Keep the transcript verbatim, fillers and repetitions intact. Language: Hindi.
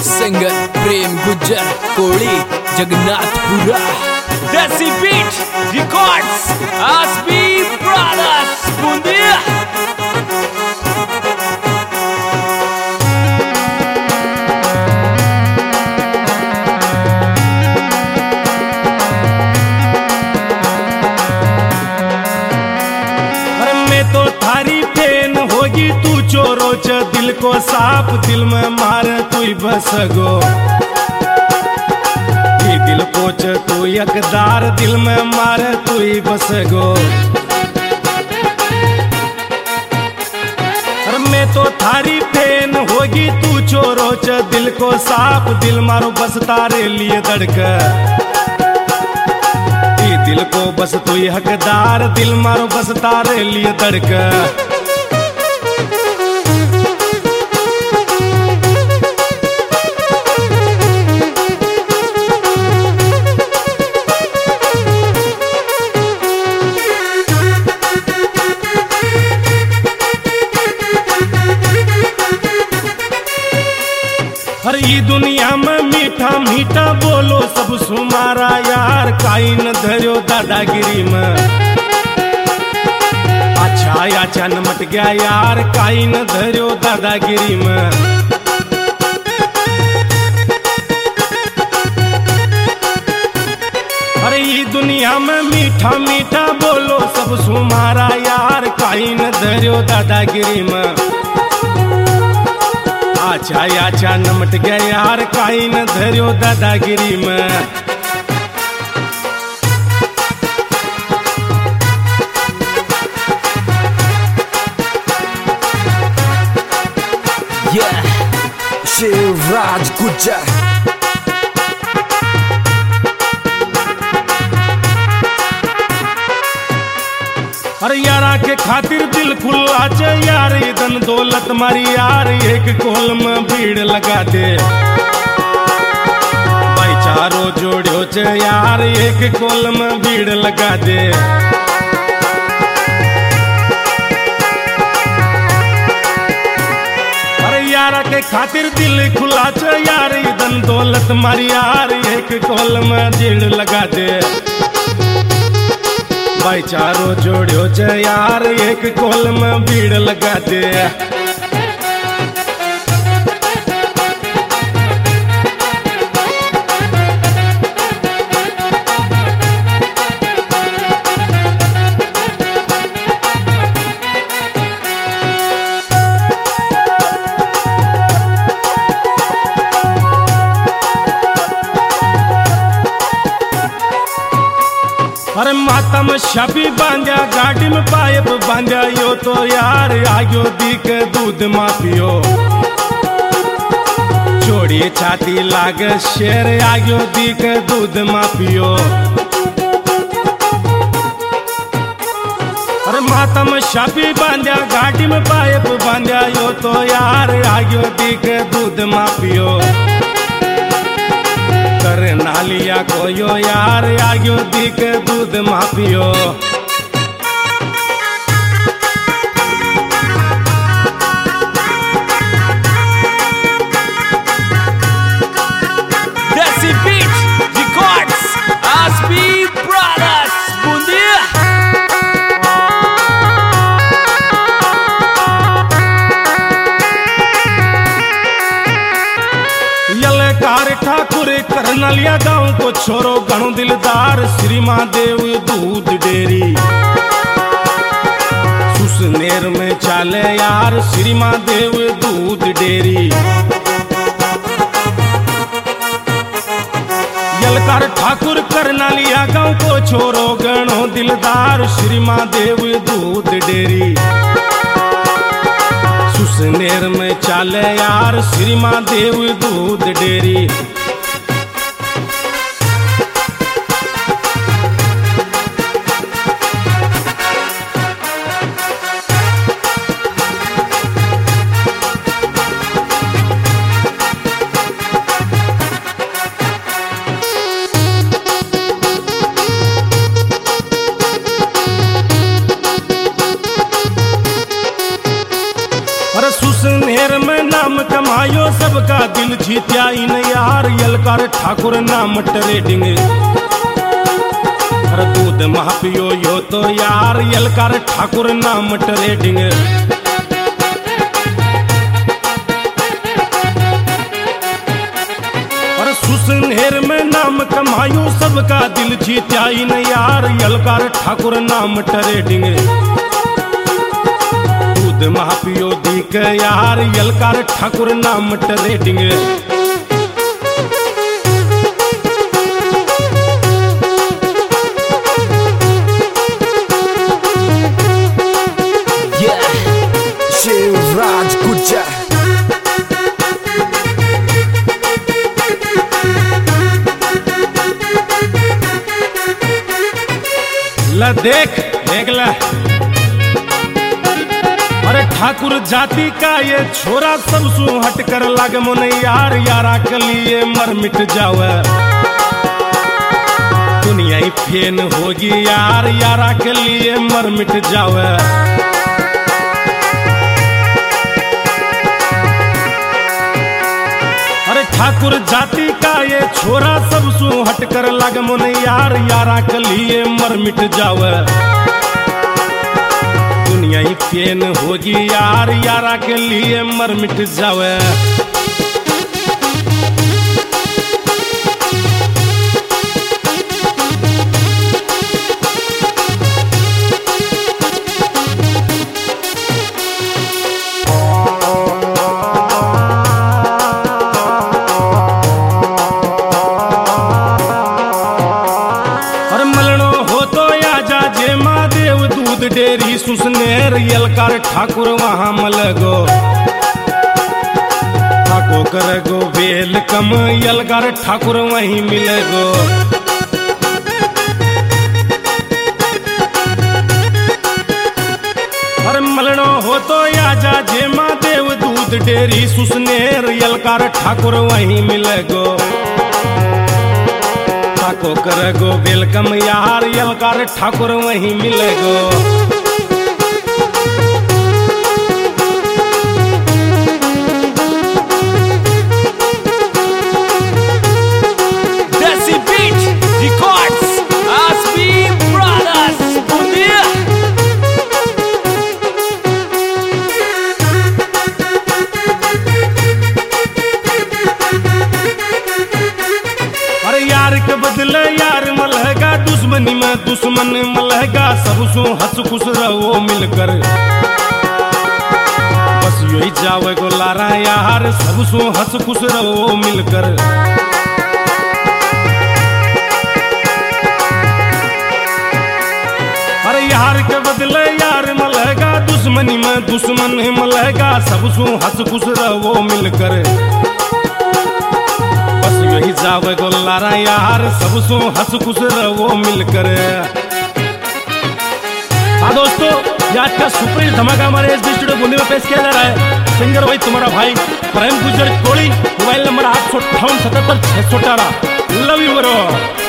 सिंगर प्रेम गुज्जर कोड़ी जगन्नाथपुरा देसी बीट रिकॉर्ड्स आसबी ब्रदर्स बूंदिया। तो थारी फैन होगी तू चोरो च दिल को साफ दिल में मार तू बसगो ये दिल को च तू यकदार दिल में मार तू बसगो। मैं तो थारी फैन होगी तू चोरो च दिल को साफ दिल मारो बस तारे लिए धड़क दिल को बस तू हकदार दिल मारो बस तारे लिए धड़क। हर ई दुनिया में मीठा मीठा बोलो सब सुमारा यार काई न धरो दादागिरी में अच्छा अच्छा न मट गया यार काई न धरो दादागिरी में। अरे ई दुनिया में मीठा मीठा बोलो सब सुमारा यार काई न धरो दादागिरी में अच्छा अच्छा नमट गया यार काई न धरो दादागिरी में। yeah शिवराज गुज्जर अरे यारा के खातिर दिल खुला च यार धन दौलत मारी यार एक कोल में भीड़ लगा दे भाईचारो जोड़ो च यार एक कोल में भीड़ लगा दे। अरे यारा के खातिर दिल खुला च यार धन दौलत मारी यार एक कोल में भीड़ लगा दे भाईचारो जोड़ो च यार एक कोल में भीड़ लगा दे। अरे माता में छापी बांधा गाड़ी में पाइप बांधा यो तो यार आयो दिख दूध मापियो छोड़ी छाती लाग शेर आयो दिख दूध मापियो। अरे माता में छापी बांधा गाड़ी में पाइप बांधा यो तो यार आयो दिख दूध मापियो कर नालिया को यो यार आयो दिख दूध मापियो। देसी बीट रिकॉर्ड्स आसबी ब्रदर्स बूंदिया। यलकार ठाकुर करनलिया गाँव को छोरो गणो दिलदार श्री महादेव दूध डेरी सुसनेर में चाले यार श्री महादेव दूध डेरी। यलकार ठाकुर करनलिया गाँव को छोरो गणो दिलदार श्री महादेव दूध डेरी सुसनेर में चाले यार श्री महादेव दूध डेरी। सुसनेर में नाम कमायो सबका दिल जीत्या इन यार यलकार ठाकुर नाम ट्रेडिंग। अरे दूध महापियो यो तो यार यलकार ठाकुर नाम ट्रेडिंग। अरे सुसनेर में नाम कमायो सबका दिल जीत्या इन यार यलकार ठाकुर नाम ट्रेडिंग। दूध महापियो दी के यार यलकार ठाकुर नाम ट्रेडिंग। शिवराज गुज्जर ला देख देख ला। अरे ठाकुर जाति का ये छोरा सब सु हट कर लाग मन यार यारा के लिए मर मिट जावे। दुनिया ही फेन होगी यार यारा के लिए मर मिट जावे। अरे ठाकुर जाति का ये छोरा सब सु हट कर लाग मन यार यारा के लिए मर मिट जावे। दुनिया ही फेन होगी यार यारा के लिए मर मिट जावे। डेरी सुसनेर यलकार ठाकुर वहां मलगो। ठाको करगो वेलकम यलकार ठाकुर वहीं मिलेगो। अरे मलनो हो तो आजा जेमा देव दूध डेरी सुसनेर यलकार ठाकुर वहीं मिलेगो। ठाको करगो वेलकम यार यलकार ठाकुर वहीं मिलेगो। Desi Beat Records Aspi Brothers Bundia। अरे यार के बदले यार मलहगा दुश्मनी में दुश्मन मलहगा सब सो हंस खुश रहो मिलकर। बस यही जावे गो लारा यार सब सो हंस खुश रहो मिलकर। अरे यार के बदले यार मलहगा दुश्मनी में दुश्मन मलहगा सब सो हंस खुश रहो मिलकर। यही जावे गो लारा यार सब सो हंस खुश रहो मिलकर। हाँ दोस्तों, ये आज का सुपर धमाका हमारे एस बी स्टूडियो बूंदी में पेश किया जा रहा है। सिंगर वही तुम्हारा भाई प्रेम गुज्जर कोड़ी। मोबाइल नंबर आठ सौ अट्ठावन सतहत्तर छह सौ अठारह। Love you bro.